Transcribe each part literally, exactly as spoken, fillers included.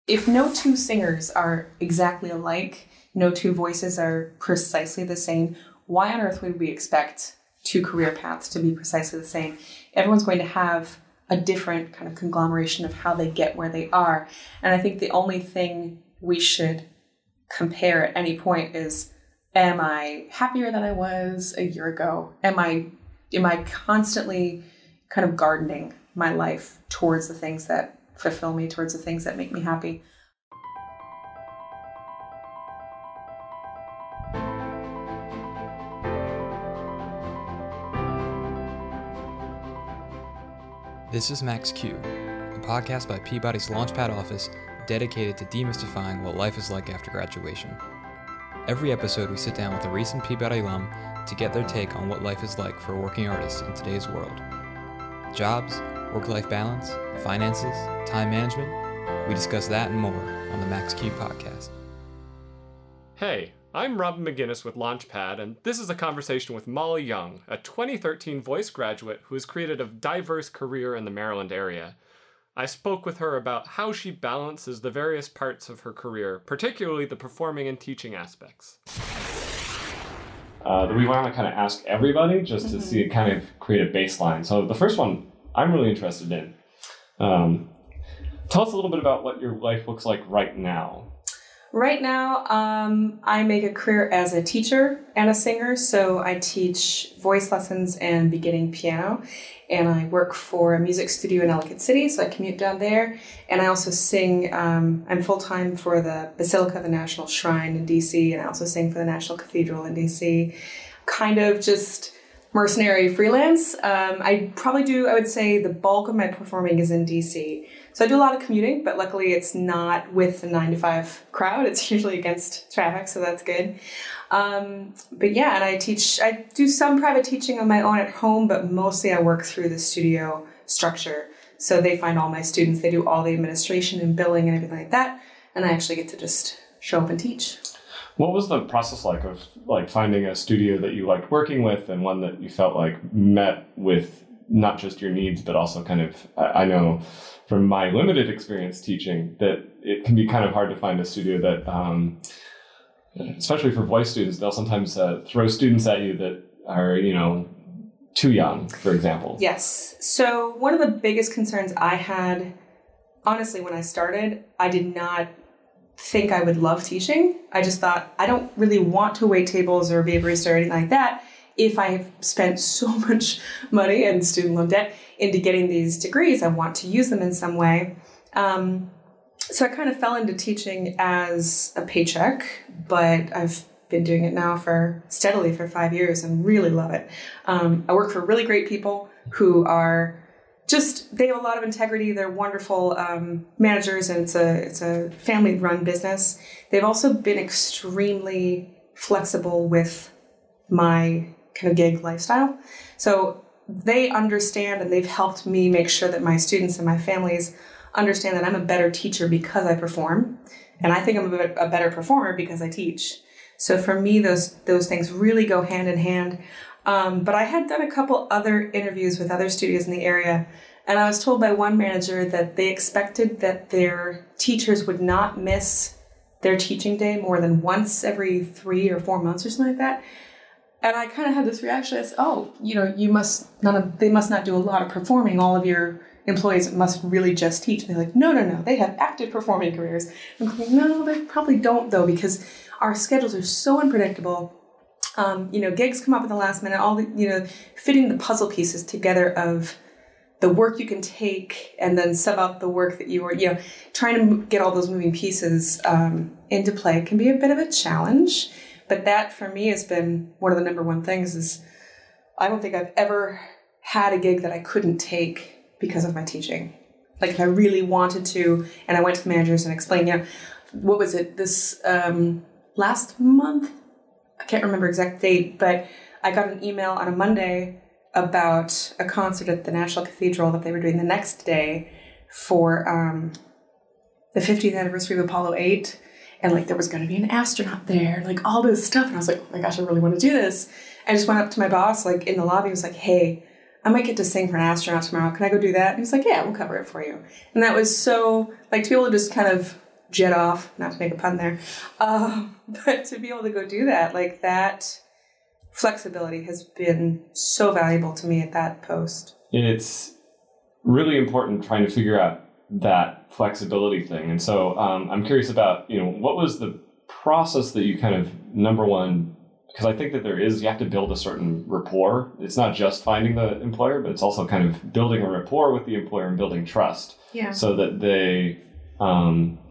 if no two singers are exactly alike, no two voices are precisely the same, why on earth would we expect two career paths to be precisely the same? Everyone's going to have a different kind of conglomeration of how they get where they are. And I think the only thing we should compare at any point is, am I happier than I was a year ago? Am I, am I constantly kind of gardening my life towards the things that fulfill me, towards the things that make me happy? This is Max Q, a podcast by Peabody's Launchpad office dedicated to demystifying what life is like after graduation. Every episode, we sit down with a recent Peabody alum to get their take on what life is like for a working artist in today's world. Jobs, work-life balance, finances, time management, we discuss that and more on the Max Q podcast. Hey, I'm Robin McGinnis with Launchpad, and this is a conversation with Molly Young, a twenty thirteen Voice graduate who has created a diverse career in the Maryland area. I spoke with her about how she balances the various parts of her career, particularly the performing and teaching aspects. Uh, that we want to kind of ask everybody just to mm-hmm. see it kind of create a baseline. So the first one I'm really interested in. Um, tell us a little bit about what your life looks like right now. Right now, um, I make a career as a teacher and a singer. So I teach voice lessons and beginning piano. And I work for a music studio in Ellicott City, so I commute down there. And I also sing, um, I'm full-time for the Basilica of the National Shrine in D C, and I also sing for the National Cathedral in D C. Kind of just mercenary freelance. Um, I probably do, I would say the bulk of my performing is in D C. So I do a lot of commuting, but luckily it's not with the nine to five crowd. It's usually against traffic, so that's good. Um, but yeah, and I teach, I do some private teaching on my own at home, but mostly I work through the studio structure. So they find all my students, they do all the administration and billing and everything like that. And I actually get to just show up and teach. What was the process like of like finding a studio that you liked working with and one that you felt like met with not just your needs, but also kind of, I know from my limited experience teaching that it can be kind of hard to find a studio that, um, especially for voice students, they'll sometimes uh, throw students at you that are, you know, too young, for example. Yes. So one of the biggest concerns I had, honestly, when I started, I did not think I would love teaching. I just thought, I don't really want to wait tables or be a barista or anything like that if I have spent so much money and student loan debt into getting these degrees. I want to use them in some way. Um, so I kind of fell into teaching as a paycheck, but I've been doing it now for steadily for five years and really love it. Um, I work for really great people who are just, they have a lot of integrity. They're wonderful um, managers, and it's a it's a family-run business. They've also been extremely flexible with my kind of gig lifestyle. So they understand, and they've helped me make sure that my students and my families understand that I'm a better teacher because I perform. And I think I'm a, a better performer because I teach. So for me, those those things really go hand in hand. Um, but I had done a couple other interviews with other studios in the area, and I was told by one manager that they expected that their teachers would not miss their teaching day more than once every three or four months or something like that. And I kind of had this reaction as, oh, you know, you must none of they must not do a lot of performing. All of your employees must really just teach. And they're like, no, no, no, they have active performing careers. I'm like, no, they probably don't though, because our schedules are so unpredictable. Um, you know, gigs come up at the last minute, all the, you know, fitting the puzzle pieces together of the work you can take and then sub out the work that you were, you know, trying to get all those moving pieces um, into play can be a bit of a challenge. But that for me has been one of the number one things is I don't think I've ever had a gig that I couldn't take because of my teaching. Like if I really wanted to, and I went to the managers and explained, you know, what was it, this um, last month? I can't remember exact date, but I got an email on a Monday about a concert at the National Cathedral that they were doing the next day for um, the fiftieth anniversary of Apollo eight. And like there was going to be an astronaut there, like all this stuff. And I was like, oh my gosh, I really want to do this. I just went up to my boss, like in the lobby, and was like, hey, I might get to sing for an astronaut tomorrow. Can I go do that? And he's like, yeah, we'll cover it for you. And that was so, like, to be able to just kind of jet off, not to make a pun there. Um, but to be able to go do that, like that flexibility has been so valuable to me at that post. It's really important trying to figure out that flexibility thing. And so um, I'm curious about, you know, what was the process that you kind of, number one, because I think that there is, you have to build a certain rapport. It's not just finding the employer, but it's also kind of building a rapport with the employer and building trust. Yeah. So that they um,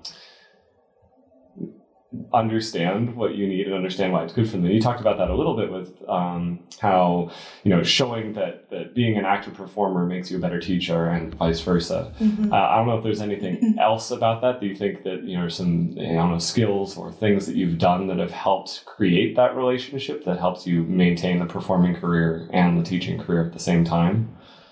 understand what you need and understand why it's good for them. You talked about that a little bit with um, how, you know, showing that, that being an active performer makes you a better teacher and vice versa. Mm-hmm. Uh, I don't know if there's anything else about that. Do you think that, you know, some, I don't know, skills or things that you've done that have helped create that relationship that helps you maintain the performing career and the teaching career at the same time?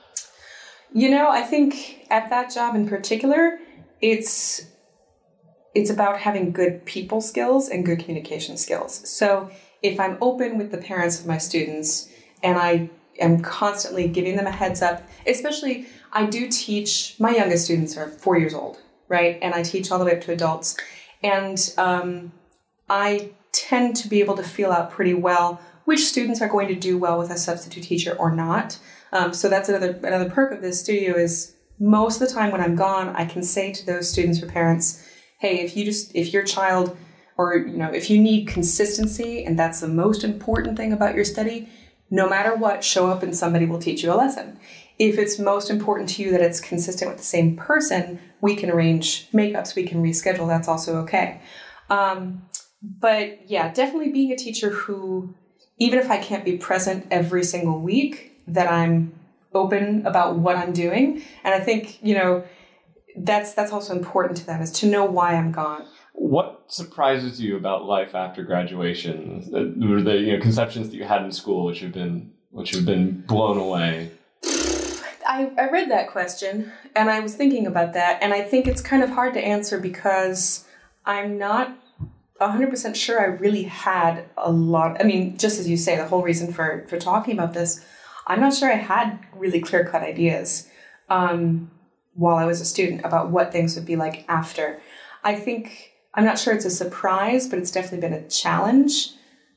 You know, I think at that job in particular, it's it's about having good people skills and good communication skills. So if I'm open with the parents of my students and I am constantly giving them a heads up, especially I do teach, my youngest students are four years old, right? And I teach all the way up to adults. And um, I tend to be able to feel out pretty well which students are going to do well with a substitute teacher or not. Um, so that's another another perk of this studio is most of the time when I'm gone, I can say to those students or parents, hey, if you just, if your child, or, you know, if you need consistency and that's the most important thing about your study, no matter what, show up and somebody will teach you a lesson. If it's most important to you that it's consistent with the same person, we can arrange makeups, we can reschedule, that's also okay. Um, but yeah, definitely being a teacher who, even if I can't be present every single week, that I'm open about what I'm doing. And I think, you know, that's that's also important to them, is to know why I'm gone. What surprises you about life after graduation? Were the, you know, conceptions that you had in school which have been which have been blown away? I, I read that question and I was thinking about that, and I think it's kind of hard to answer because I'm not one hundred percent sure I really had a lot. I mean, just as you say, the whole reason for, for talking about this, I'm not sure I had really clear-cut ideas um, while I was a student about what things would be like after. I think, I'm not sure it's a surprise, but it's definitely been a challenge.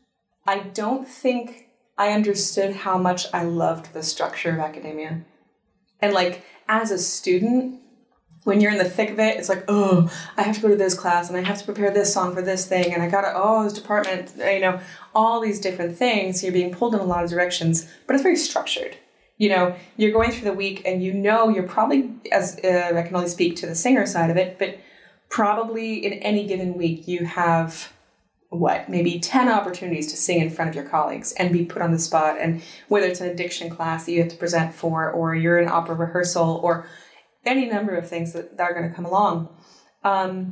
I don't think I understood how much I loved the structure of academia. And like, as a student, when you're in the thick of it, it's like, oh, I have to go to this class and I have to prepare this song for this thing and I gotta, oh, this department, you know, all these different things. You're being pulled in a lot of directions, but it's very structured. You know, you're going through the week and you know you're probably, as uh, I can only speak to the singer side of it, but probably in any given week you have, what, maybe ten opportunities to sing in front of your colleagues and be put on the spot. And whether it's an addiction class that you have to present for, or you're in opera rehearsal, or any number of things that, that are going to come along. Um,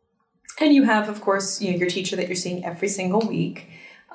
and you have, of course, you know, your teacher that you're seeing every single week,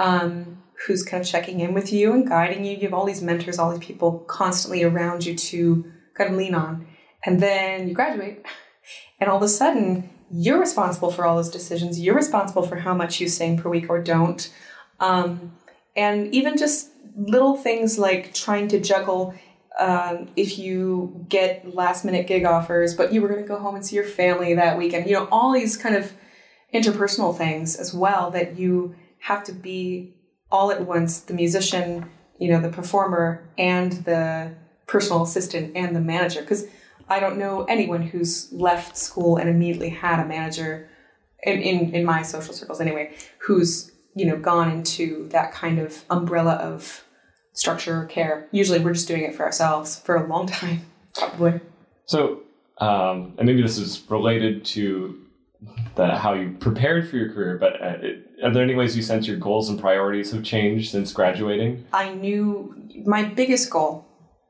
um, who's kind of checking in with you and guiding you. You have all these mentors, all these people constantly around you to kind of lean on. And then you graduate, and all of a sudden, you're responsible for all those decisions. You're responsible for how much you sing per week or don't. Um, and even just little things like trying to juggle um, if you get last minute gig offers, but you were going to go home and see your family that weekend. You know, all these kind of interpersonal things as well that you have to be all at once, the musician, you know, the performer, and the personal assistant and the manager. Because I don't know anyone who's left school and immediately had a manager, in, in, in my social circles anyway, who's, you know, gone into that kind of umbrella of structure or care. Usually we're just doing it for ourselves for a long time, probably. So, um, and maybe this is related to the, how you prepared for your career, but uh, it, are there any ways you sense your goals and priorities have changed since graduating? I knew my biggest goal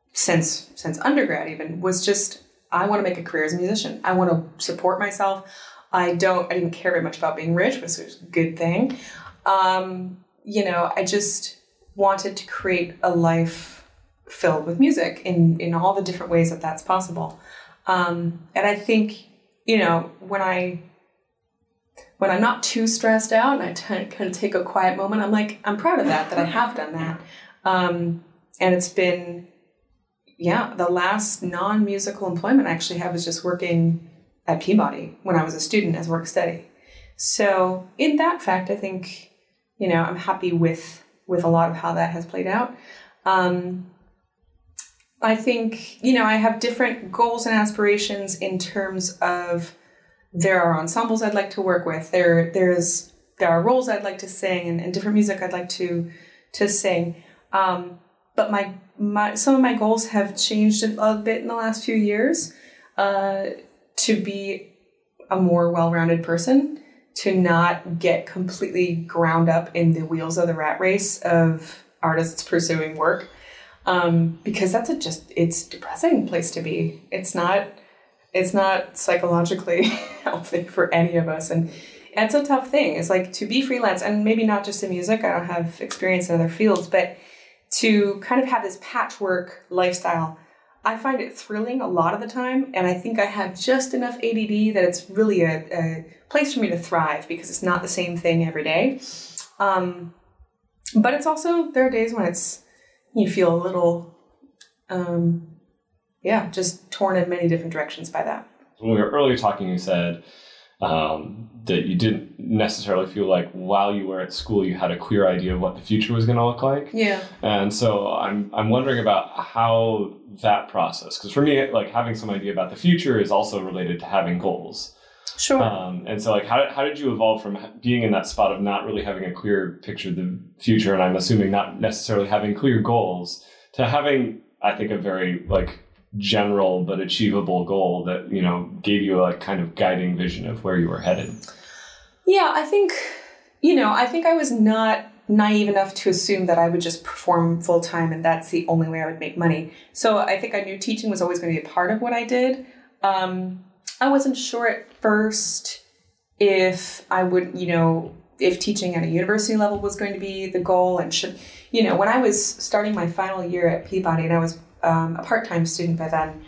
since since undergrad even was just, I want to make a career as a musician. I want to support myself. I don't, I didn't care very much about being rich, which was a good thing. Um, you know, I just wanted to create a life filled with music in, in all the different ways that that's possible. Um, and I think, you know, when I, when I'm not too stressed out and I t- kind of take a quiet moment, I'm like, I'm proud of that, that I have done that. Um, and it's been, yeah, the last non-musical employment I actually have is just working at Peabody when I was a student as work study. So in that fact, I think, you know, I'm happy with, with a lot of how that has played out. Um, I think, you know, I have different goals and aspirations in terms of there are ensembles I'd like to work with. There, there's, there are roles I'd like to sing and, and different music I'd like to, to sing. Um, but my, my, some of my goals have changed a, a bit in the last few years, uh, to be a more well-rounded person, to not get completely ground up in the wheels of the rat race of artists pursuing work. Um, because that's a just, it's a depressing place to be. It's not, it's not psychologically healthy for any of us. And it's a tough thing. It's like to be freelance, and maybe not just in music. I don't have experience in other fields, but to kind of have this patchwork lifestyle, I find it thrilling a lot of the time. And I think I have just enough A D D that it's really a, a place for me to thrive, because it's not the same thing every day. Um, but it's also, there are days when it's, you feel a little, um, yeah, just torn in many different directions by that. When we were earlier talking, you said um, that you didn't necessarily feel like while you were at school you had a clear idea of what the future was going to look like. Yeah. And so I'm I'm wondering about how that process, because for me, like having some idea about the future is also related to having goals. Sure. Um, and so like how, how did you evolve from being in that spot of not really having a clear picture of the future, and I'm assuming not necessarily having clear goals, to having, I think, a very like general but achievable goal that, you know, gave you a kind of guiding vision of where you were headed? Yeah, I think, you know, I think I was not naive enough to assume that I would just perform full time and that's the only way I would make money. So I think I knew teaching was always going to be a part of what I did. Um, I wasn't sure at first if I would, you know, if teaching at a university level was going to be the goal, and should, you know, when I was starting my final year at Peabody, and I was um, a part-time student by then,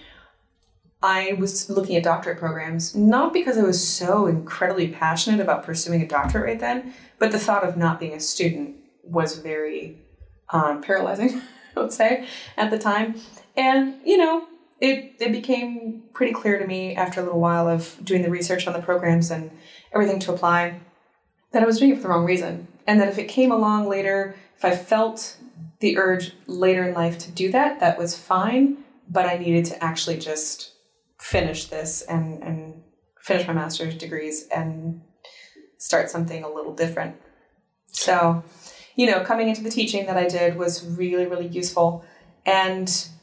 I was looking at doctorate programs, not because I was so incredibly passionate about pursuing a doctorate right then, but the thought of not being a student was very um, paralyzing, I would say, at the time. And, you know, It it became pretty clear to me after a little while of doing the research on the programs and everything to apply that I was doing it for the wrong reason. And that if it came along later, if I felt the urge later in life to do that, that was fine. But I needed to actually just finish this and, and finish my master's degrees and start something a little different. So, you know, coming into the teaching that I did was really, really useful. And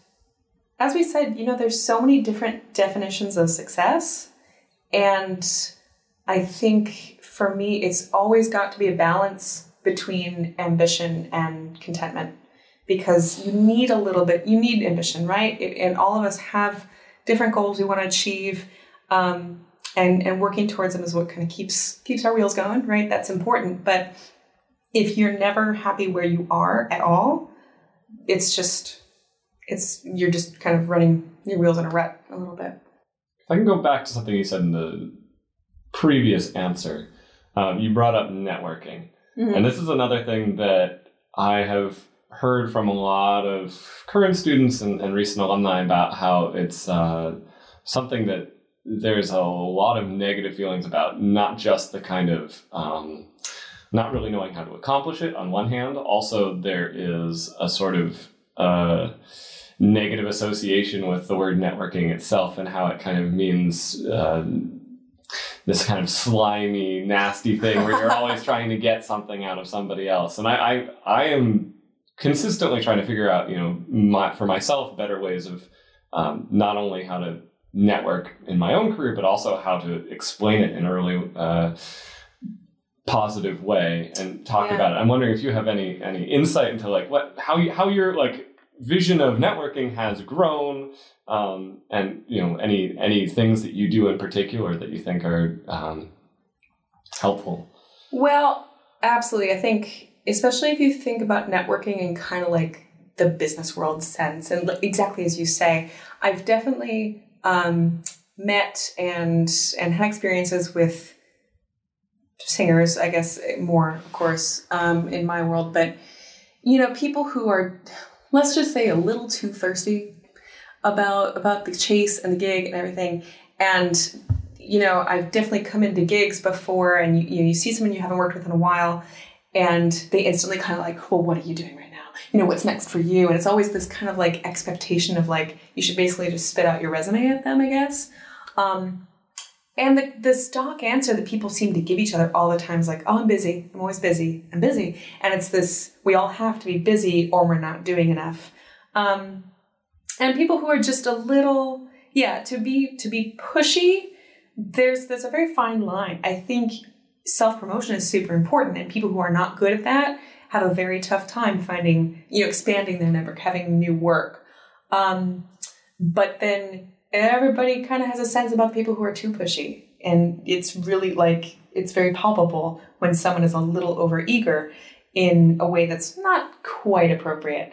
as we said, you know, there's so many different definitions of success. And I think for me, it's always got to be a balance between ambition and contentment, because you need a little bit, you need ambition, right? And all of us have different goals we want to achieve. Um, and, and working towards them is what kind of keeps, keeps our wheels going, right? That's important. But if you're never happy where you are at all, it's just... It's you're just kind of running your wheels in a rut a little bit. If I can go back to something you said in the previous answer, um, you brought up networking. Mm-hmm. And this is another thing that I have heard from a lot of current students and, and recent alumni about, how it's uh, something that there's a lot of negative feelings about, not just the kind of um, not really knowing how to accomplish it on one hand. Also, there is a sort of uh, negative association with the word networking itself, and how it kind of means uh, this kind of slimy, nasty thing where you're always trying to get something out of somebody else. And I, I, I am consistently trying to figure out, you know, my, for myself, better ways of um, not only how to network in my own career, but also how to explain it in a really uh, positive way and talk yeah. about it. I'm wondering if you have any any insight into like what how you, how your like vision of networking has grown, um, and you know any any things that you do in particular that you think are um, helpful. Well, absolutely. I think especially if you think about networking in kind of like the business world sense, and exactly as you say, I've definitely um, met and and had experiences with singers, I guess more, of course, um, in my world, but you know, people who are, let's just say, a little too thirsty about about the chase and the gig and everything. And you know, I've definitely come into gigs before and you, you, know, you see someone you haven't worked with in a while and they instantly kind of like, well, what are you doing right now? You know, what's next for you? And it's always this kind of like expectation of like, you should basically just spit out your resume at them, I guess. Um, and the, the stock answer that people seem to give each other all the time is like, oh, I'm busy. I'm always busy. I'm busy. And it's this, we all have to be busy or we're not doing enough. Um, and people who are just a little, yeah, to be, to be pushy, there's, there's a very fine line. I think self-promotion is super important, and people who are not good at that have a very tough time finding, you know, expanding their network, having new work. Um, but then everybody kind of has a sense about people who are too pushy. And it's really like, it's very palpable when someone is a little overeager in a way that's not quite appropriate.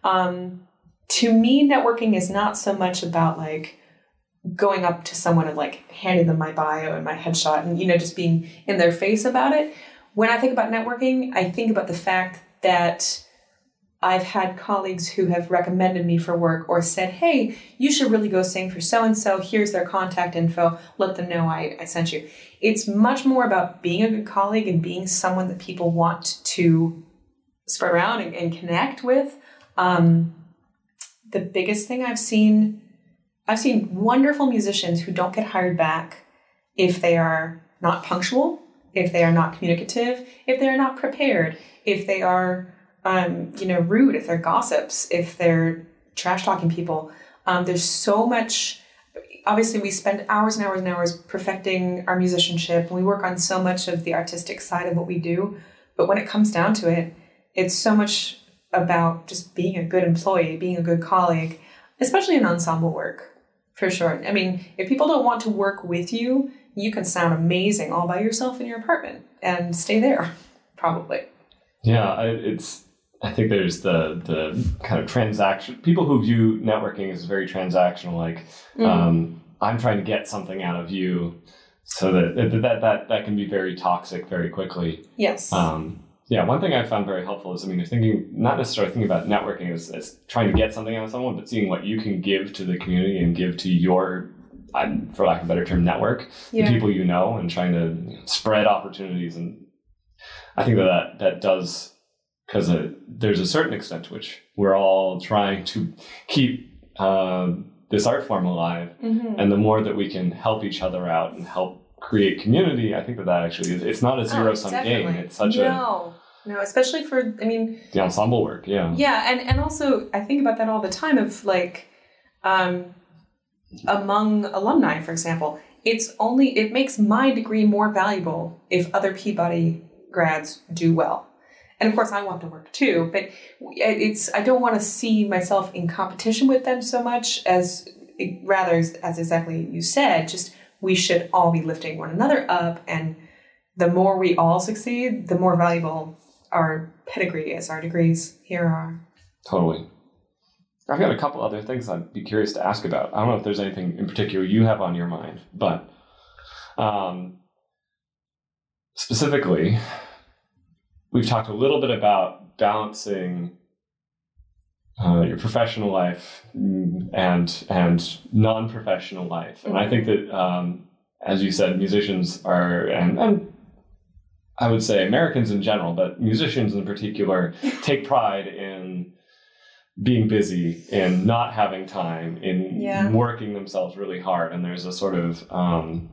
Um, to me, networking is not so much about like going up to someone and like handing them my bio and my headshot and, you know, just being in their face about it. When I think about networking, I think about the fact that I've had colleagues who have recommended me for work or said, hey, you should really go sing for so-and-so. Here's their contact info. Let them know I, I sent you. It's much more about being a good colleague and being someone that people want to spread around and, and connect with. Um, the biggest thing I've seen, I've seen wonderful musicians who don't get hired back if they are not punctual, if they are not communicative, if they are not prepared, if they are, um, you know, rude, if they're gossips, if they're trash talking people. Um, there's so much, obviously we spend hours and hours and hours perfecting our musicianship, and we work on so much of the artistic side of what we do. But when it comes down to it, it's so much about just being a good employee, being a good colleague, especially in ensemble work, for sure. I mean, if people don't want to work with you, you can sound amazing all by yourself in your apartment and stay there, probably. Yeah, I, it's. I think there's the the kind of transaction. People who view networking as very transactional, like mm. um, I'm trying to get something out of you, so that that that that, that can be very toxic very quickly. Yes. Um, yeah, one thing I found very helpful is, I mean, you're thinking not necessarily thinking about networking as, as trying to get something out of someone, but seeing what you can give to the community and give to your, for lack of a better term, network, yeah. the people you know, and trying to you know, spread opportunities. And I think that that, that does, because uh, there's a certain extent to which we're all trying to keep uh, this art form alive. Mm-hmm. And the more that we can help each other out and help create community, I think that that actually is, it's not a zero-sum oh, game. It's such no. a... No, no, especially for, I mean... The ensemble work, yeah. Yeah, and, and also, I think about that all the time of, like, um, among alumni, for example, it's only, it makes my degree more valuable if other Peabody grads do well. And of course, I want to work too, but it's, I don't want to see myself in competition with them so much as, rather, as exactly you said, just... we should all be lifting one another up, and the more we all succeed, the more valuable our pedigree is, our degrees here are. Totally. I've got a couple other things I'd be curious to ask about. I don't know if there's anything in particular you have on your mind, but um, specifically, we've talked a little bit about balancing Uh, your professional life and and non-professional life. And I think that, um, as you said, musicians are, and, and I would say Americans in general, but musicians in particular, take pride in being busy, in not having time, in yeah. working themselves really hard. And there's a sort of um,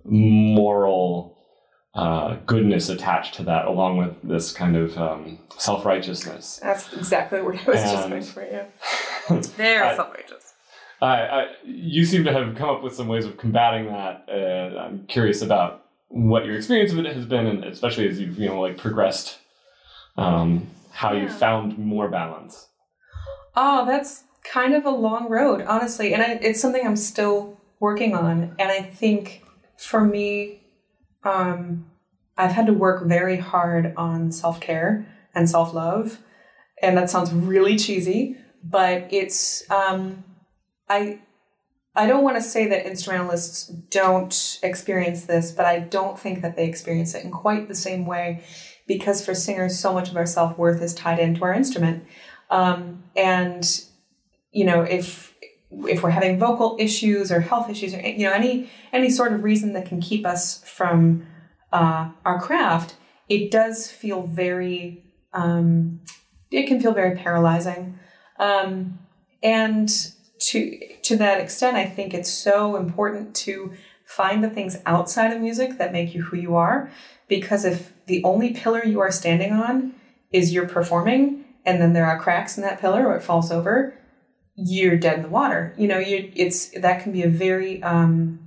moral Uh, goodness attached to that, along with this kind of um, self-righteousness. That's exactly what I was and, just going for you. They're I, self-righteous. I, I, you seem to have come up with some ways of combating that. Uh, I'm curious about what your experience of it has been, and especially as you've you know like progressed, um, how yeah. you found more balance. Oh, that's kind of a long road, honestly, and I, it's something I'm still working on. And I think for me, Um, I've had to work very hard on self-care and self-love, and that sounds really cheesy, but it's, um, I, I don't want to say that instrumentalists don't experience this, but I don't think that they experience it in quite the same way, because for singers, so much of our self-worth is tied into our instrument. Um, and, you know, if, if we're having vocal issues or health issues, or you know, any any sort of reason that can keep us from uh, our craft, it does feel very, um, it can feel very paralyzing. Um, and to to that extent, I think it's so important to find the things outside of music that make you who you are. Because if the only pillar you are standing on is you're performing, and then there are cracks in that pillar or it falls over, you're dead in the water. You know, you it's that can be a very um,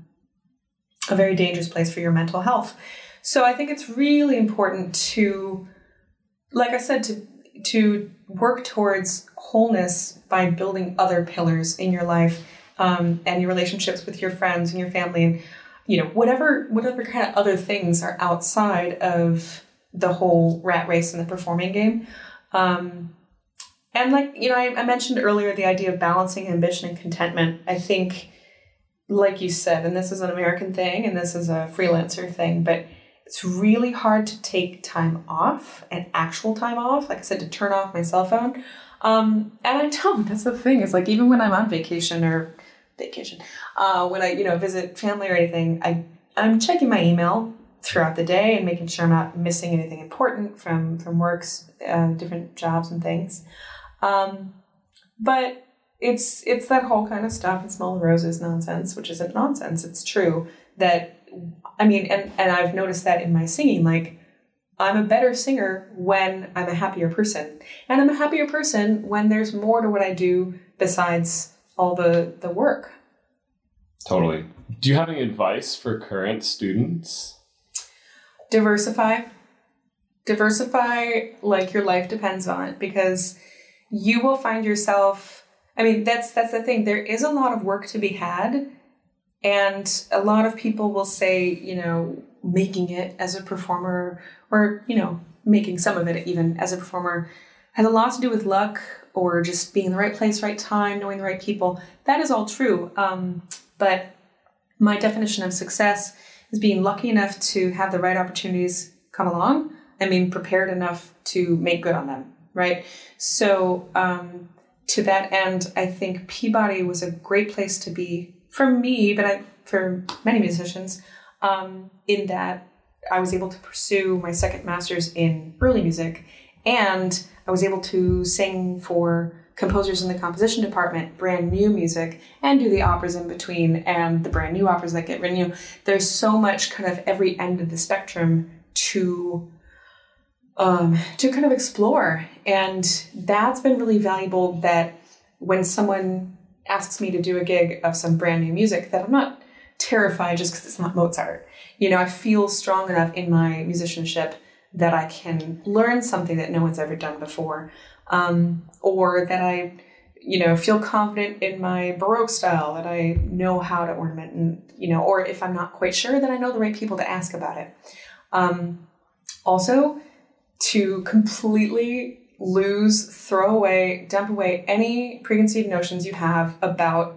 a very dangerous place for your mental health. So I think it's really important to, like I said, to to work towards wholeness by building other pillars in your life, um, and your relationships with your friends and your family, and you know, whatever whatever kind of other things are outside of the whole rat race and the performing game. Um, and like, you know, I, I mentioned earlier the idea of balancing ambition and contentment. I think, like you said, and this is an American thing and this is a freelancer thing, but it's really hard to take time off, and actual time off, like I said, to turn off my cell phone. Um, and I don't, that's the thing, is like, even when I'm on vacation or vacation, uh, when I, you know, visit family or anything, I, I'm checking my email throughout the day and making sure I'm not missing anything important from, from works, uh, different jobs and things. Um, but it's, it's that whole kind of stop and smell the roses nonsense, which isn't nonsense. It's true that, I mean, and, and I've noticed that in my singing, like, I'm a better singer when I'm a happier person. And I'm a happier person when there's more to what I do besides all the, the work. Totally. Do you have any advice for current students? Diversify. Diversify like your life depends on it, because you will find yourself, I mean, that's that's the thing. There is a lot of work to be had. And a lot of people will say, you know, making it as a performer, or, you know, making some of it even as a performer, has a lot to do with luck, or just being in the right place, right time, knowing the right people. That is all true. Um, but my definition of success is being lucky enough to have the right opportunities come along and being prepared enough to make good on them, right? So um, to that end, I think Peabody was a great place to be for me, but I, for many musicians, um, in that I was able to pursue my second master's in early music, and I was able to sing for composers in the composition department, brand new music, and do the operas in between, and the brand new operas that get renewed. There's so much kind of every end of the spectrum to um, to kind of explore, and that's been really valuable. That when someone asks me to do a gig of some brand new music, that I'm not terrified just because it's not Mozart. You know, I feel strong enough in my musicianship that I can learn something that no one's ever done before. Um, or that I, you know, feel confident in my Baroque style, that I know how to ornament, and, you know, or if I'm not quite sure, that I know the right people to ask about it. Um, also, to completely lose, throw away, dump away any preconceived notions you have about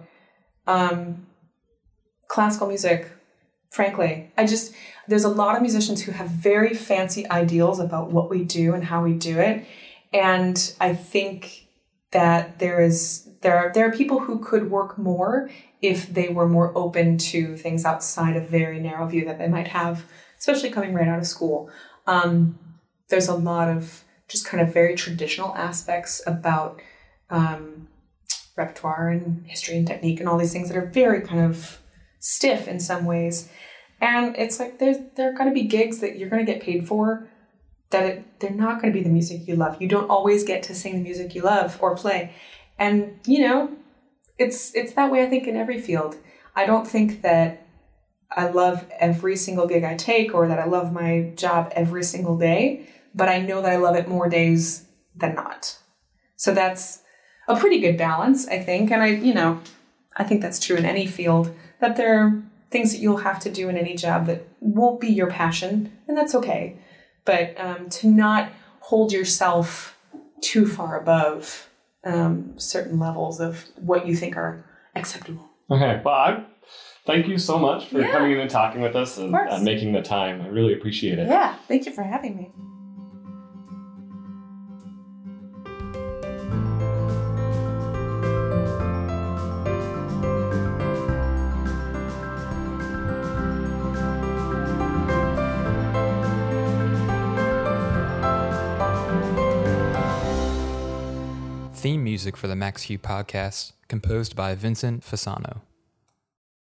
um, classical music. Frankly, I just, there's a lot of musicians who have very fancy ideals about what we do and how we do it. And I think that there is, there are, there are people who could work more if they were more open to things outside of very narrow view that they might have, especially coming right out of school. Um, there's a lot of just kind of very traditional aspects about um, repertoire and history and technique and all these things that are very kind of stiff in some ways. And it's like, there's, there are going to be gigs that you're going to get paid for that it, they're not going to be the music you love. You don't always get to sing the music you love or play. And, you know, it's it's that way, I think, in every field. I don't think that I love every single gig I take, or that I love my job every single day, but I know that I love it more days than not. So that's a pretty good balance, I think. And I, you know, I think that's true in any field, that there are things that you'll have to do in any job that won't be your passion, and that's okay. But um, to not hold yourself too far above um, certain levels of what you think are acceptable. Okay, well, I thank you so much for yeah. coming in and talking with us and uh, making the time. I really appreciate it. Yeah, thank you for having me. theme music for the Max Q podcast, composed by Vincent Fasano.